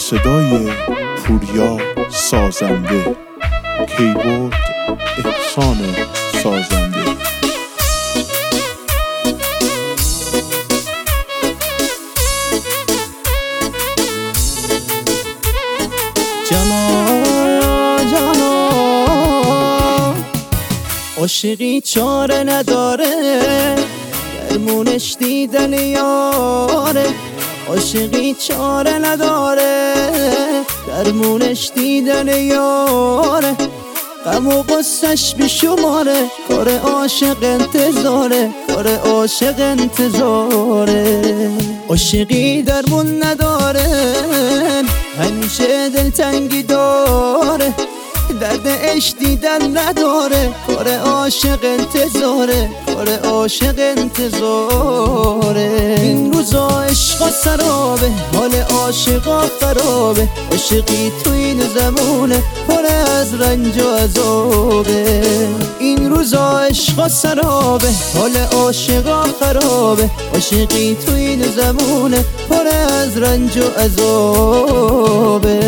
صدای پوریا سازنده، کیبورد احسان سازنده. عاشقی چاره نداره، درمونش دیدن یاره. عاشقی چاره نداره، درمونش دیدن یاره. غم و غصش بیشماره، کار عاشق انتظاره، کار عاشق انتظاره. عاشقی درمون نداره، همیشه دلتنگی داره. درد عشق دیدن نداره، کار عاشق انتظاره، کار عاشق انتظاره. این روزا عشقا سرابه، حال عاشقا خرابه. عاشقی تو این زمونه پر از رنج و عذابه. این روزا عشقا سرابه، حال عاشقا خرابه. عاشقی تو این زمونه پر از رنج و عذابه.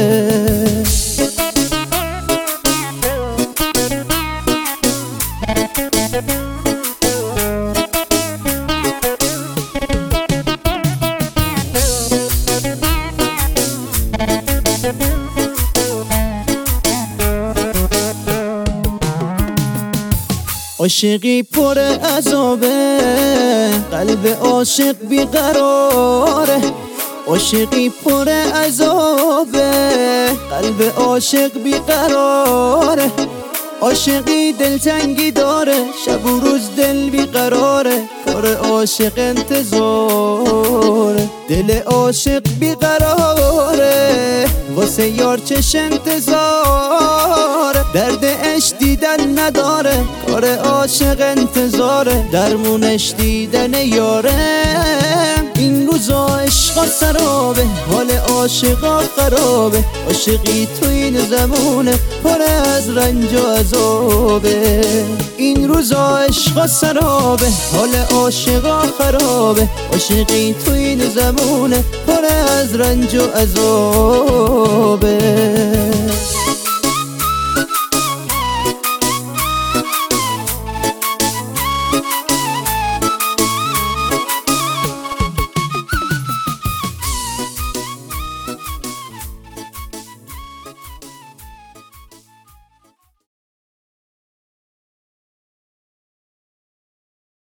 عاشقی پر عذابه، قلب عاشق بیقراره. عاشقی پر عذابه، قلب عاشق بیقراره. عاشقی دلتنگی داره، شب و روز دل بیقراره. کار عاشق انتظاره، دل عاشق بیقراره. واسه یار چش انتظاره، درد عشق دیدن نداره. کار عاشق انتظاره، درمونش دیدن یاره. این روزا عشقا سرابه، حال عاشقا خرابه. عاشقی تو این زمونه پر از رنج و عذابه. این روزا عشقا سرابه، حال عاشقا خرابه. عاشقی تو این زمونه پر از رنج و عذابه.